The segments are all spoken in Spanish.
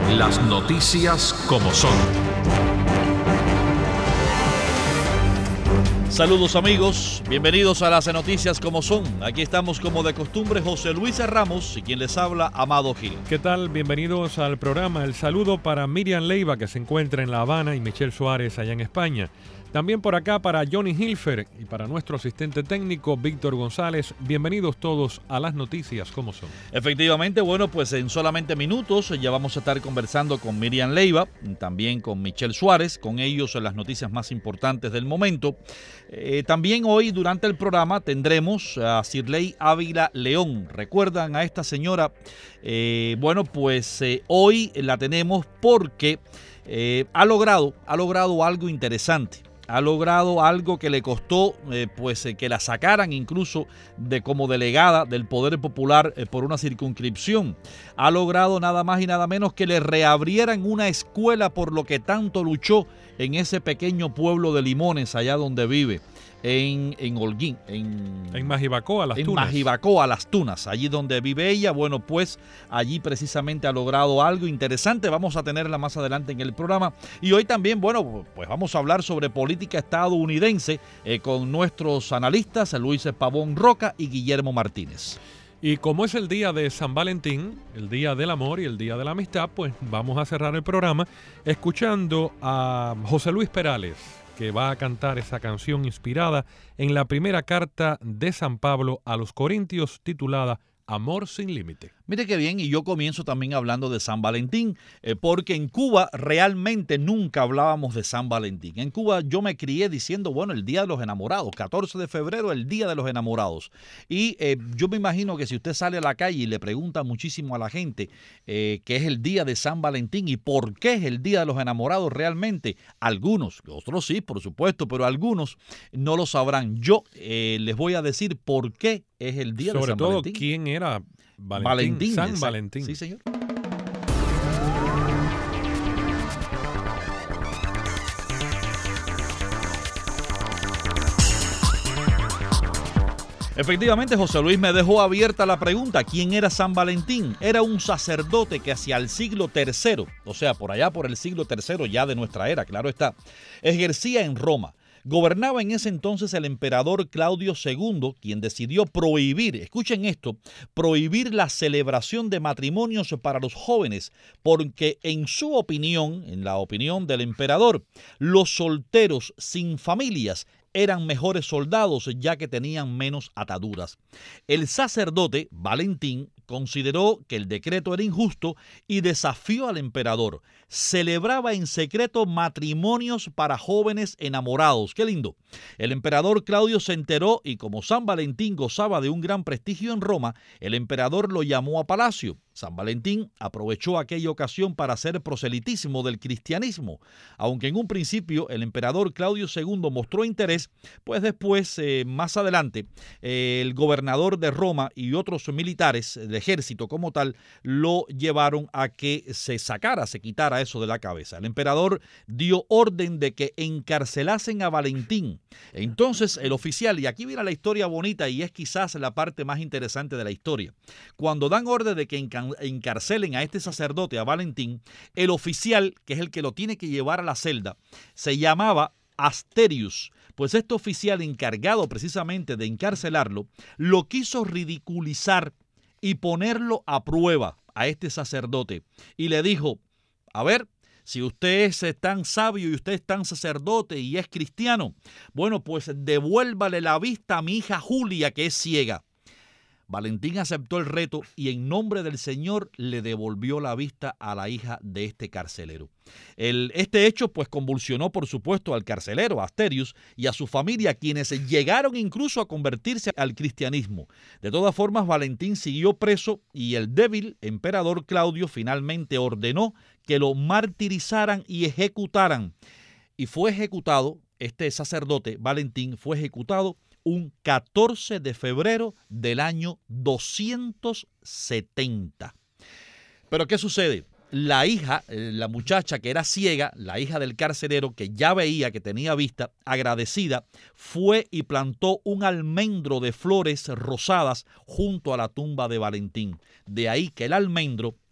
Las noticias como son. Saludos amigos, bienvenidos a las noticias como son. Aquí estamos como de costumbre José Luis Ramos y quien les habla Amado Gil. ¿Qué tal? Bienvenidos al programa. El saludo para Miriam Leiva, que se encuentra en La Habana, y Michelle Suárez allá en España. También por acá para Johnny Hilfer y para nuestro asistente técnico Víctor González. Bienvenidos todos a las noticias como son. Efectivamente, bueno, pues en solamente minutos ya vamos a estar conversando con Miriam Leiva, también con Michelle Suárez, con ellos en las noticias más importantes del momento. También hoy durante el programa tendremos a Sirley Ávila León. ¿Recuerdan a esta señora? Bueno, pues hoy la tenemos porque ha logrado algo interesante. Ha logrado algo que le costó que la sacaran incluso como delegada del Poder Popular por una circunscripción. Ha logrado nada más y nada menos que le reabrieran una escuela por lo que tanto luchó en ese pequeño pueblo de Limones, allá donde vive, en Holguín. En Majibacoa, Las Tunas. En Majibacoa, Las Tunas, allí donde vive ella. Bueno, pues allí precisamente ha logrado algo interesante. Vamos a tenerla más adelante en el programa. Y hoy también, bueno, pues vamos a hablar sobre política estadounidense con nuestros analistas Luis Pavón Roca y Guillermo Martínez. Y como es el día de San Valentín, el día del amor y el día de la amistad, pues vamos a cerrar el programa escuchando a José Luis Perales, que va a cantar esa canción inspirada en la primera carta de San Pablo a los Corintios, titulada Amor sin límite. Mire qué bien, y yo comienzo también hablando de San Valentín, porque en Cuba realmente nunca hablábamos de San Valentín. En Cuba yo me crié diciendo, bueno, el Día de los Enamorados, 14 de febrero, el Día de los Enamorados. Y yo me imagino que si usted sale a la calle y le pregunta muchísimo a la gente qué es el Día de San Valentín y por qué es el Día de los Enamorados realmente, algunos, otros sí, por supuesto, pero algunos no lo sabrán. Yo les voy a decir por qué es el Día de San Valentín. Sobre todo, ¿quién era Valentín? San Valentín. Sí, señor. Efectivamente, José Luis me dejó abierta la pregunta. ¿Quién era San Valentín? Era un sacerdote que hacia el siglo III, o sea, por allá por el siglo III ya de nuestra era, claro está, ejercía en Roma. Gobernaba en ese entonces el emperador Claudio II, quien decidió prohibir, escuchen esto, prohibir la celebración de matrimonios para los jóvenes, porque en su opinión, en la opinión del emperador, los solteros sin familias eran mejores soldados ya que tenían menos ataduras. El sacerdote Valentín consideró que el decreto era injusto y desafió al emperador. Celebraba en secreto matrimonios para jóvenes enamorados. ¡Qué lindo! El emperador Claudio se enteró y como San Valentín gozaba de un gran prestigio en Roma, el emperador lo llamó a palacio. San Valentín aprovechó aquella ocasión para hacer proselitismo del cristianismo. Aunque en un principio el emperador Claudio II mostró interés, pues después, más adelante, el gobernador de Roma y otros militares, el ejército como tal, lo llevaron a que se quitara eso de la cabeza. El emperador dio orden de que encarcelasen a Valentín. Entonces el oficial, y aquí viene la historia bonita y es quizás la parte más interesante de la historia, cuando dan orden de que encarcelen a este sacerdote, a Valentín, el oficial, que es el que lo tiene que llevar a la celda, se llamaba Asterius. Pues este oficial encargado precisamente de encarcelarlo, lo quiso ridiculizar y ponerlo a prueba a este sacerdote. Y le dijo, a ver, si usted es tan sabio y usted es tan sacerdote y es cristiano, bueno, pues devuélvale la vista a mi hija Julia, que es ciega. Valentín aceptó el reto y en nombre del Señor le devolvió la vista a la hija de este carcelero. Este hecho pues convulsionó por supuesto al carcelero, a Asterius, y a su familia, quienes llegaron incluso a convertirse al cristianismo. De todas formas, Valentín siguió preso y el débil emperador Claudio finalmente ordenó que lo martirizaran y ejecutaran. Y fue ejecutado, este sacerdote Valentín fue ejecutado un 14 de febrero del año 270. Pero ¿qué sucede? La hija, la muchacha que era ciega, la hija del carcelero que ya veía, que tenía vista, agradecida, fue y plantó un almendro de flores rosadas junto a la tumba de Valentín. De ahí que el almendro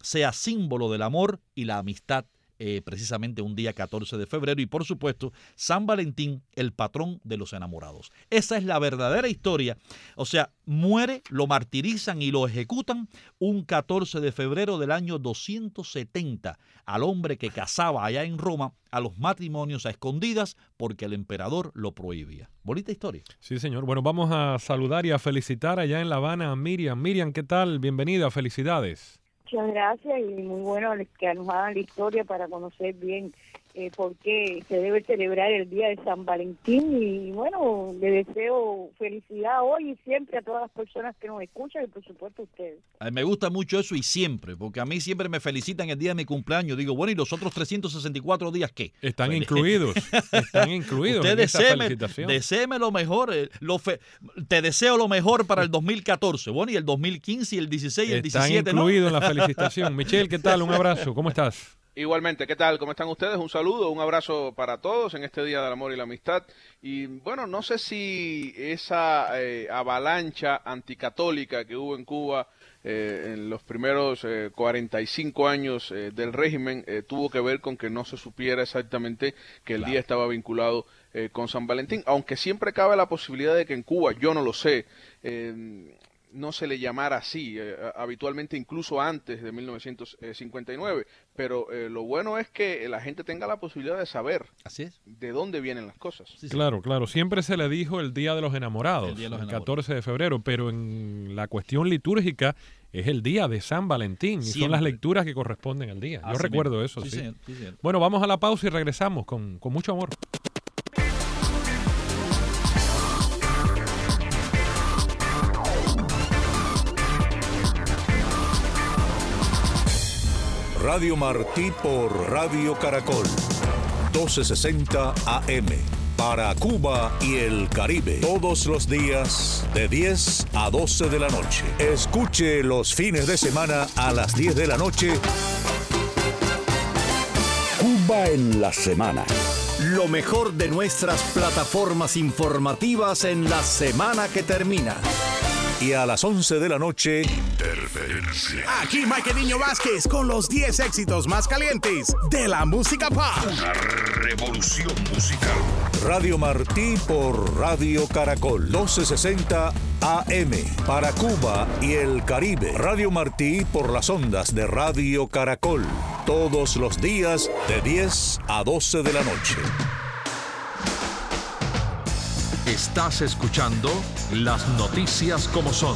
sea símbolo del amor y la amistad, precisamente un día 14 de febrero, y por supuesto San Valentín, el patrón de los enamorados. Esa es la verdadera historia. O sea, muere, lo martirizan y lo ejecutan un 14 de febrero del año 270 al hombre que casaba allá en Roma a los matrimonios a escondidas porque el emperador lo prohibía. Bonita historia. Sí, señor. Bueno, vamos a saludar y a felicitar allá en La Habana a Miriam. Miriam, ¿qué tal? Bienvenida, felicidades. Muchas gracias y muy bueno que nos hagan la historia para conocer bien por qué se debe celebrar el día de San Valentín. Y bueno, le deseo felicidad hoy y siempre a todas las personas que nos escuchan y por supuesto a ustedes. Me gusta mucho eso y siempre, porque a mí siempre me felicitan el día de mi cumpleaños. Digo, bueno, ¿y los otros 364 días qué? Están incluidos, están incluidos Usted en esa felicitación. deséeme lo mejor, te deseo lo mejor para el 2014, bueno, y el 2015 y el 16 y el 17, Están incluidos en la felicitación. Michelle, ¿qué tal? Un abrazo, ¿cómo estás? Igualmente, ¿qué tal? ¿Cómo están ustedes? Un saludo, un abrazo para todos en este Día del Amor y la Amistad. Y bueno, no sé si esa avalancha anticatólica que hubo en Cuba en los primeros 45 años del régimen tuvo que ver con que no se supiera exactamente que el día estaba vinculado con San Valentín, aunque siempre cabe la posibilidad de que en Cuba, yo no lo sé, no se le llamara así, habitualmente incluso antes de 1959, pero lo bueno es que la gente tenga la posibilidad de saber Así es. de dónde vienen las cosas. Sí, sí. Claro, claro. Siempre se le dijo el Día de los Enamorados, El Día de los el Enamorados. 14 de febrero, pero en la cuestión litúrgica es el Día de San Valentín y son Siempre. las lecturas que corresponden al día. Yo Así recuerdo mismo. eso, sí. Señor, sí, señor. Bueno, vamos a la pausa y regresamos con mucho amor. Radio Martí por Radio Caracol, 1260 AM, para Cuba y el Caribe, todos los días de 10 a 12 de la noche. Escuche los fines de semana a las 10 de la noche. Cuba en la semana. Lo mejor de nuestras plataformas informativas en la semana que termina. Y a las 11 de la noche, Interferencia. Aquí Mike Niño Vázquez con los 10 éxitos más calientes de la música pop. Una revolución musical. Radio Martí por Radio Caracol, 1260 AM, para Cuba y el Caribe. Radio Martí por las ondas de Radio Caracol, todos los días de 10 a 12 de la noche. Estás escuchando las noticias como son.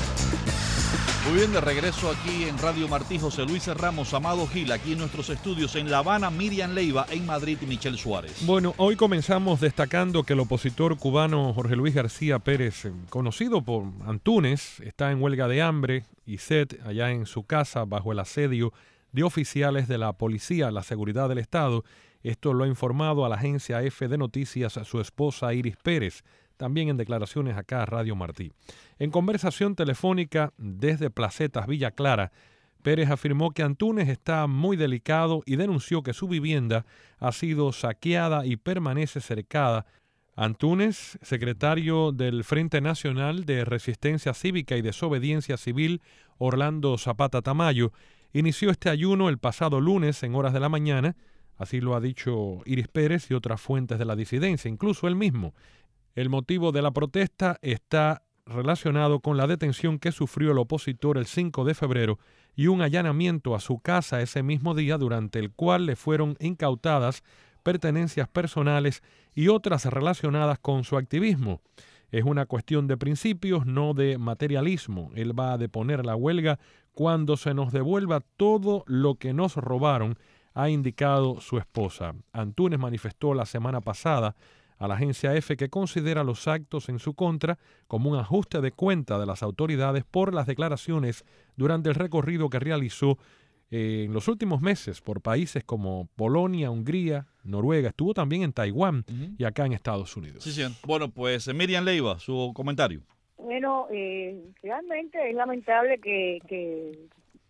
Muy bien, de regreso aquí en Radio Martí, José Luis Ramos, Amado Gil, aquí en nuestros estudios en La Habana, Miriam Leiva, en Madrid y Michelle Suárez. Bueno, hoy comenzamos destacando que el opositor cubano Jorge Luis García Pérez, conocido por Antúnez, está en huelga de hambre y sed allá en su casa bajo el asedio de oficiales de la policía, la seguridad del Estado. Esto lo ha informado a la agencia F de Noticias su esposa Iris Pérez, también en declaraciones acá a Radio Martí. En conversación telefónica desde Placetas, Villa Clara, Pérez afirmó que Antúnez está muy delicado y denunció que su vivienda ha sido saqueada y permanece cercada. Antúnez, secretario del Frente Nacional de Resistencia Cívica y Desobediencia Civil, Orlando Zapata Tamayo, inició este ayuno el pasado lunes en horas de la mañana. Así lo ha dicho Iris Pérez y otras fuentes de la disidencia, incluso él mismo. El motivo de la protesta está relacionado con la detención que sufrió el opositor el 5 de febrero y un allanamiento a su casa ese mismo día, durante el cual le fueron incautadas pertenencias personales y otras relacionadas con su activismo. Es una cuestión de principios, no de materialismo. Él va a deponer la huelga cuando se nos devuelva todo lo que nos robaron, ha indicado su esposa. Antúnez manifestó la semana pasada a la agencia F que considera los actos en su contra como un ajuste de cuenta de las autoridades por las declaraciones durante el recorrido que realizó en los últimos meses por países como Polonia, Hungría, Noruega. Estuvo también en Taiwán y acá en Estados Unidos. Sí, sí. Bueno, pues Miriam Leiva, su comentario. Bueno, realmente es lamentable que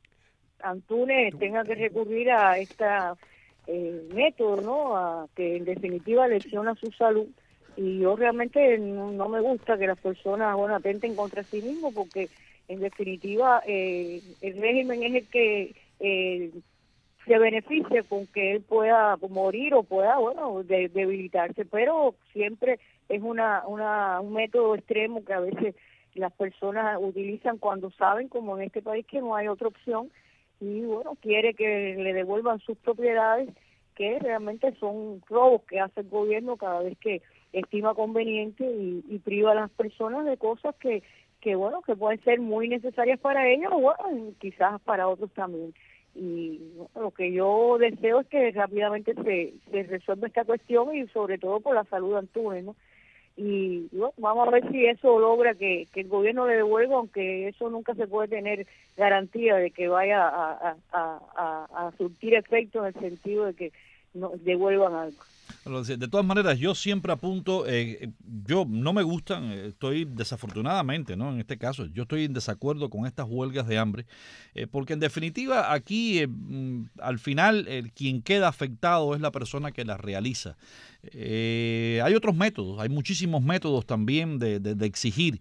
Antúnez tenga que recurrir a esta método, ¿no? A que en definitiva lesiona su salud, y yo realmente no me gusta que las personas, bueno, atenten contra sí mismos, porque en definitiva el régimen es el que se beneficie con que él pueda morir o pueda, bueno, debilitarse, pero siempre es un método extremo que a veces las personas utilizan cuando saben, como en este país, que no hay otra opción, y bueno, quiere que le devuelvan sus propiedades, que realmente son robos que hace el gobierno cada vez que estima conveniente y priva a las personas de cosas que bueno, que pueden ser muy necesarias para ellos, o bueno, quizás para otros también. Y bueno, lo que yo deseo es que rápidamente se resuelva esta cuestión, y sobre todo por la salud de Antúnez, ¿no? Y bueno, vamos a ver si eso logra que el gobierno le devuelva, aunque eso nunca se puede tener garantía de que vaya a surtir efecto, en el sentido de que no devuelvan algo. De todas maneras, yo siempre apunto, yo no me gustan, estoy desafortunadamente, ¿no? En este caso, yo estoy en desacuerdo con estas huelgas de hambre, porque en definitiva aquí, al final, quien queda afectado es la persona que las realiza. Hay otros métodos, hay muchísimos métodos también de exigir,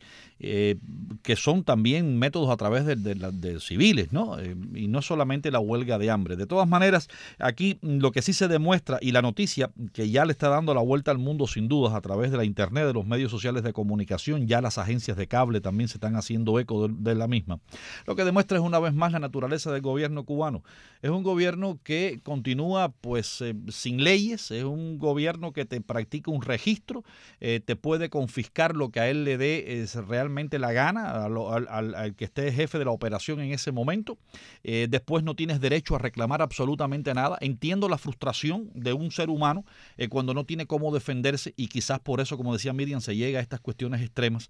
que son también métodos a través de civiles, ¿no? Y no solamente la huelga de hambre. De todas maneras, aquí lo que sí se demuestra, y la noticia que ya le está dando la vuelta al mundo sin dudas a través de la internet, de los medios sociales de comunicación, ya las agencias de cable también se están haciendo eco de la misma. Lo que demuestra es una vez más la naturaleza del gobierno cubano. Es un gobierno que continúa pues sin leyes, es un gobierno que te practica un registro, te puede confiscar lo que a él le dé realmente la gana, al que esté jefe de la operación en ese momento. Después no tienes derecho a reclamar absolutamente nada. Entiendo la frustración de un ser humano cuando no tiene cómo defenderse, y quizás por eso, como decía Miriam, se llega a estas cuestiones extremas,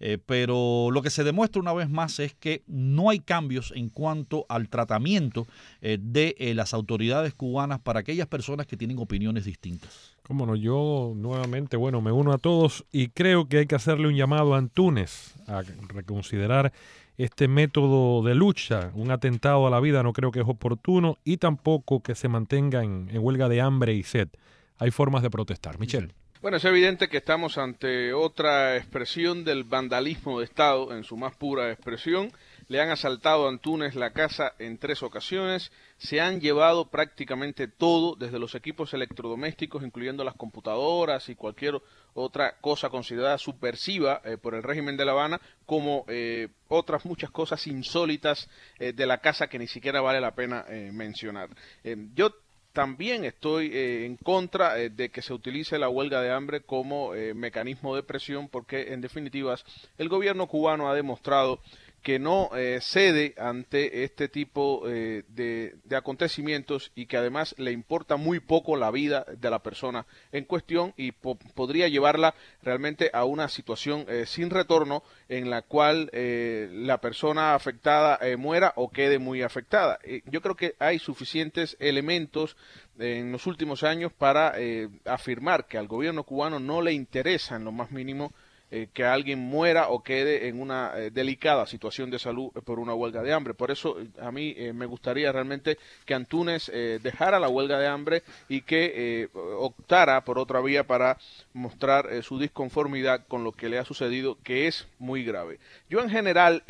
pero lo que se demuestra una vez más es que no hay cambios en cuanto al tratamiento de las autoridades cubanas para aquellas personas que tienen opiniones distintas. Cómo no, yo nuevamente, bueno, me uno a todos y creo que hay que hacerle un llamado a Antúnez a reconsiderar este método de lucha. Un atentado a la vida no creo que es oportuno, y tampoco que se mantenga en huelga de hambre y sed. Hay formas de protestar. Michelle. Bueno, es evidente que estamos ante otra expresión del vandalismo de Estado en su más pura expresión. Le han asaltado a Antúnez la casa en 3 ocasiones, se han llevado prácticamente todo, desde los equipos electrodomésticos, incluyendo las computadoras y cualquier otra cosa considerada subversiva por el régimen de La Habana, como otras muchas cosas insólitas de la casa que ni siquiera vale la pena mencionar. Yo también estoy en contra de que se utilice la huelga de hambre como mecanismo de presión, porque en definitiva el gobierno cubano ha demostrado que no cede ante este tipo de acontecimientos, y que además le importa muy poco la vida de la persona en cuestión, y podría llevarla realmente a una situación sin retorno, en la cual la persona afectada muera o quede muy afectada. Yo creo que hay suficientes elementos en los últimos años para afirmar que al gobierno cubano no le interesa en lo más mínimo que alguien muera o quede en una delicada situación de salud por una huelga de hambre. Por eso a mí me gustaría realmente que Antúnez dejara la huelga de hambre y que optara por otra vía para mostrar su disconformidad con lo que le ha sucedido, que es muy grave. Yo en general,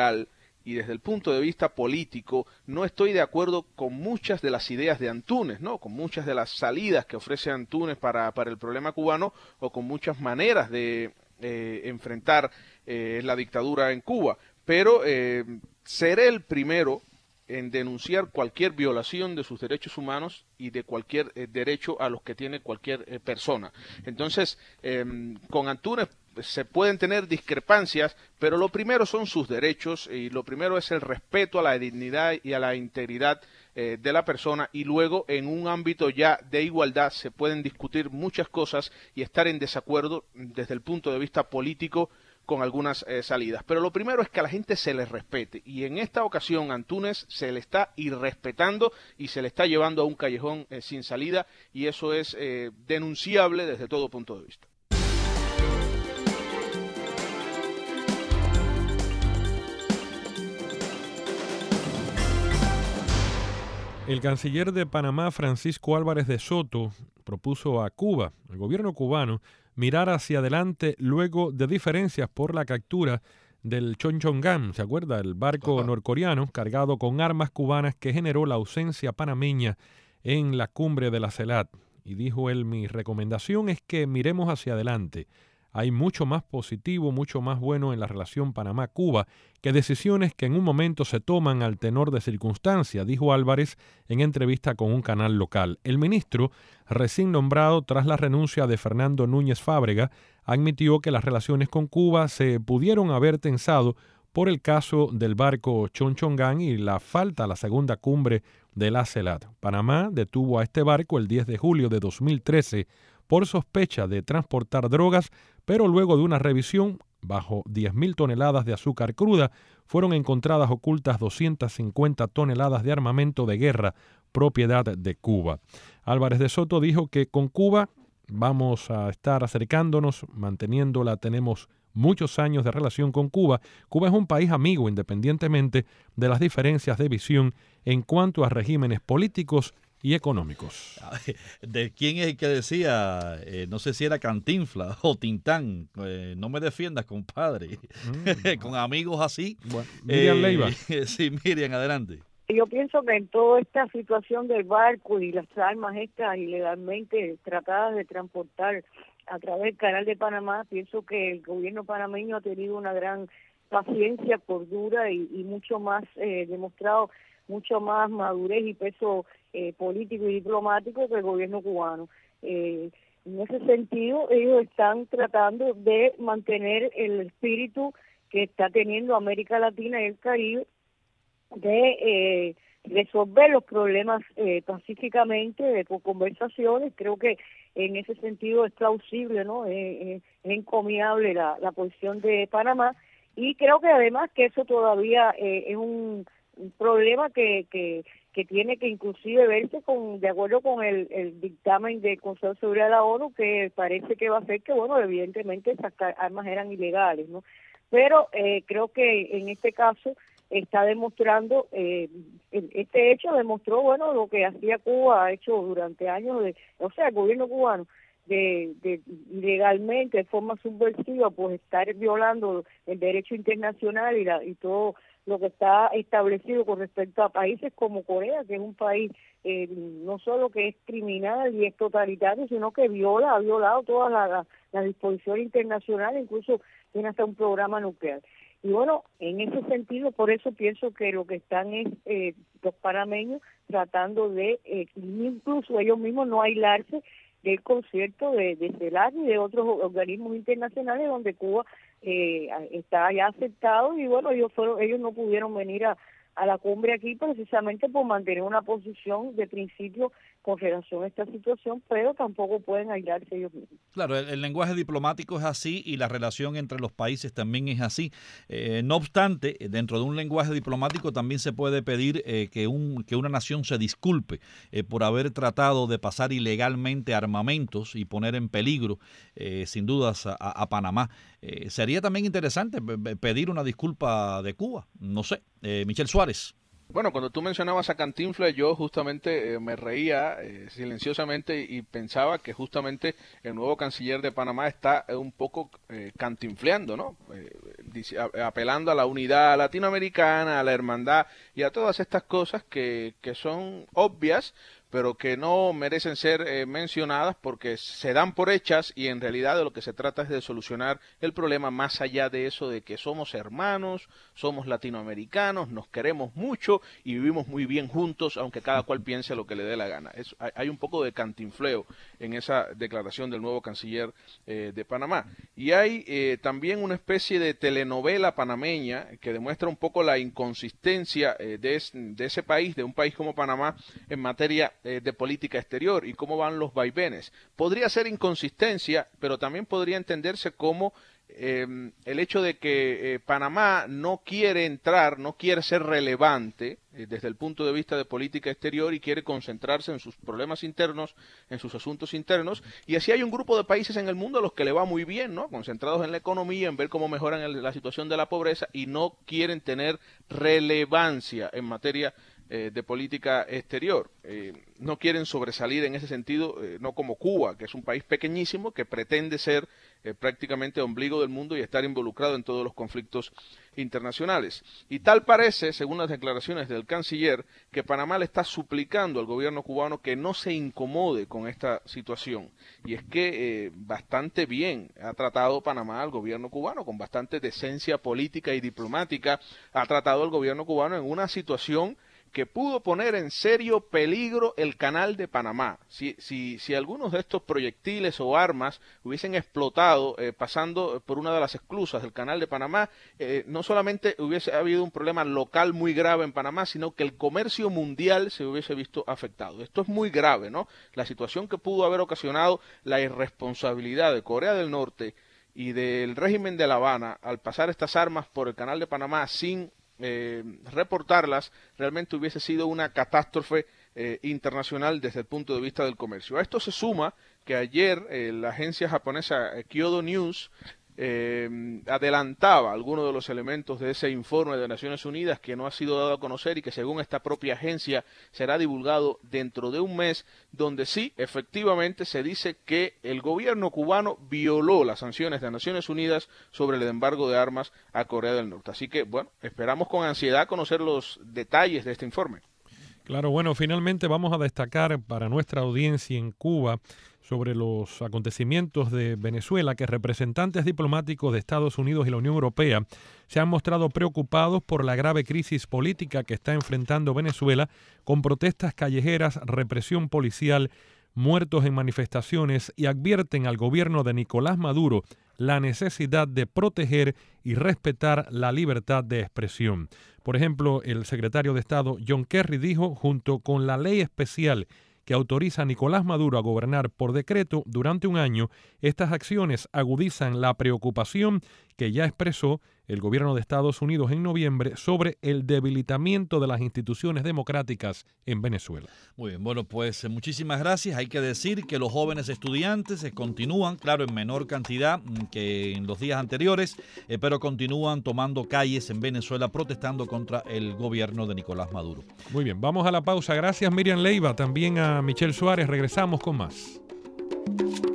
y desde el punto de vista político, no estoy de acuerdo con muchas de las ideas de Antúnez, ¿no? Con muchas de las salidas que ofrece Antúnez para el problema cubano, o con muchas maneras de enfrentar la dictadura en Cuba, pero seré el primero en denunciar cualquier violación de sus derechos humanos y de cualquier derecho a los que tiene cualquier persona. Entonces, con Antúnez se pueden tener discrepancias, pero lo primero son sus derechos, y lo primero es el respeto a la dignidad y a la integridad de la persona, y luego en un ámbito ya de igualdad se pueden discutir muchas cosas y estar en desacuerdo desde el punto de vista político con algunas salidas. Pero lo primero es que a la gente se le respete, y en esta ocasión Antúnez se le está irrespetando y se le está llevando a un callejón sin salida, y eso es denunciable desde todo punto de vista. El canciller de Panamá, Francisco Álvarez de Soto, propuso a Cuba, al gobierno cubano, mirar hacia adelante luego de diferencias por la captura del Chonchongan, ¿se acuerda? El barco norcoreano cargado con armas cubanas que generó la ausencia panameña en la cumbre de la CELAC. Y dijo él, mi recomendación es que miremos hacia adelante. Hay mucho más positivo, mucho más bueno en la relación Panamá-Cuba que decisiones que en un momento se toman al tenor de circunstancias, dijo Álvarez en entrevista con un canal local. El ministro, recién nombrado tras la renuncia de Fernando Núñez Fábrega, admitió que las relaciones con Cuba se pudieron haber tensado por el caso del barco Chonchongan y la falta a la segunda cumbre de la CELAC. Panamá detuvo a este barco el 10 de julio de 2013 por sospecha de transportar drogas, pero luego de una revisión, bajo 10.000 toneladas de azúcar cruda, fueron encontradas ocultas 250 toneladas de armamento de guerra, propiedad de Cuba. Álvarez de Soto dijo que con Cuba vamos a estar acercándonos, manteniéndola, tenemos muchos años de relación con Cuba. Cuba es un país amigo, independientemente de las diferencias de visión en cuanto a regímenes políticos y económicos. ¿De quién es el que decía, no sé si era Cantinflas o Tintán, no me defiendas, compadre, con amigos así? Bueno, Miriam Leiva. Sí, Miriam, adelante. Yo pienso que en toda esta situación del barco y las armas estas ilegalmente tratadas de transportar a través del Canal de Panamá, pienso que el gobierno panameño ha tenido una gran paciencia, cordura y mucho más demostrado mucho más madurez y peso político y diplomático que el gobierno cubano. En ese sentido, ellos están tratando de mantener el espíritu que está teniendo América Latina y el Caribe de resolver los problemas pacíficamente, por conversaciones. Creo que en ese sentido es plausible, ¿no? Es encomiable la posición de Panamá, y creo que además que eso todavía es un problema que tiene que inclusive verse de acuerdo con el dictamen del Consejo de Seguridad de la ONU, que parece que va a ser que, bueno, evidentemente esas armas eran ilegales, ¿no? Pero creo que en este caso está demostrando, este hecho demostró, bueno, lo que hacía Cuba, ha hecho durante años, o sea, el gobierno cubano, de ilegalmente, de forma subversiva, pues estar violando el derecho internacional y todo lo que está establecido con respecto a países como Corea, que es un país no solo que es criminal y es totalitario, sino que ha violado todas las disposiciones internacionales, incluso tiene hasta un programa nuclear. Y bueno, en ese sentido, por eso pienso que lo que están es los panameños tratando de, incluso ellos mismos, no aislarse del concierto de CELAC y de otros organismos internacionales donde Cuba está ya aceptado, y bueno, ellos no pudieron venir a la cumbre aquí precisamente por mantener una posición de principio con relación a esta situación, pero tampoco pueden aislarse ellos mismos. Claro, el lenguaje diplomático es así y la relación entre los países también es así. No obstante, dentro de un lenguaje diplomático también se puede pedir que una nación se disculpe por haber tratado de pasar ilegalmente armamentos y poner en peligro, sin dudas, a Panamá. Sería también interesante pedir una disculpa de Cuba. No sé, Michel Suárez. Bueno, cuando tú mencionabas a Cantinflas, yo justamente me reía silenciosamente y pensaba que justamente el nuevo canciller de Panamá está un poco cantinfleando, ¿no? Apelando a la unidad latinoamericana, a la hermandad y a todas estas cosas que son obvias, pero que no merecen ser mencionadas porque se dan por hechas, y en realidad de lo que se trata es de solucionar el problema más allá de eso, de que somos hermanos, somos latinoamericanos, nos queremos mucho y vivimos muy bien juntos, aunque cada cual piense lo que le dé la gana. Hay un poco de cantinfleo en esa declaración del nuevo canciller de Panamá. Y hay también una especie de telenovela panameña que demuestra un poco la inconsistencia de ese país, de un país como Panamá, en materia de política exterior y cómo van los vaivenes. Podría ser inconsistencia, pero también podría entenderse como el hecho de que Panamá no quiere entrar, no quiere ser relevante desde el punto de vista de política exterior y quiere concentrarse en sus problemas internos, en sus asuntos internos, y así hay un grupo de países en el mundo a los que le va muy bien, ¿no? Concentrados en la economía, en ver cómo mejoran la situación de la pobreza, y no quieren tener relevancia en materia de política exterior. No quieren sobresalir en ese sentido, no como Cuba, que es un país pequeñísimo que pretende ser prácticamente ombligo del mundo y estar involucrado en todos los conflictos internacionales. Y tal parece, según las declaraciones del canciller, que Panamá le está suplicando al gobierno cubano que no se incomode con esta situación. Y es que bastante bien ha tratado Panamá al gobierno cubano, con bastante decencia política y diplomática, ha tratado al gobierno cubano en una situación que pudo poner en serio peligro el canal de Panamá. Si algunos de estos proyectiles o armas hubiesen explotado pasando por una de las esclusas del canal de Panamá, no solamente hubiese habido un problema local muy grave en Panamá, sino que el comercio mundial se hubiese visto afectado. Esto es muy grave, ¿no? La situación que pudo haber ocasionado la irresponsabilidad de Corea del Norte y del régimen de La Habana al pasar estas armas por el canal de Panamá sin reportarlas, realmente hubiese sido una catástrofe internacional desde el punto de vista del comercio. A esto se suma que ayer la agencia japonesa Kyodo News adelantaba algunos de los elementos de ese informe de Naciones Unidas que no ha sido dado a conocer y que según esta propia agencia será divulgado dentro de un mes, donde sí, efectivamente se dice que el gobierno cubano violó las sanciones de Naciones Unidas sobre el embargo de armas a Corea del Norte. Así que, bueno, esperamos con ansiedad conocer los detalles de este informe. Claro, bueno, finalmente vamos a destacar para nuestra audiencia en Cuba sobre los acontecimientos de Venezuela, que representantes diplomáticos de Estados Unidos y la Unión Europea se han mostrado preocupados por la grave crisis política que está enfrentando Venezuela, con protestas callejeras, represión policial, muertos en manifestaciones, y advierten al gobierno de Nicolás Maduro la necesidad de proteger y respetar la libertad de expresión. Por ejemplo, el secretario de Estado John Kerry dijo, junto con la ley especial que autoriza a Nicolás Maduro a gobernar por decreto durante un año, estas acciones agudizan la preocupación que ya expresó el gobierno de Estados Unidos en noviembre sobre el debilitamiento de las instituciones democráticas en Venezuela. Muy bien, bueno, pues muchísimas gracias. Hay que decir que los jóvenes estudiantes continúan, claro, en menor cantidad que en los días anteriores, pero continúan tomando calles en Venezuela protestando contra el gobierno de Nicolás Maduro. Muy bien, vamos a la pausa. Gracias, Miriam Leiva, también a Michelle Suárez. Regresamos con más.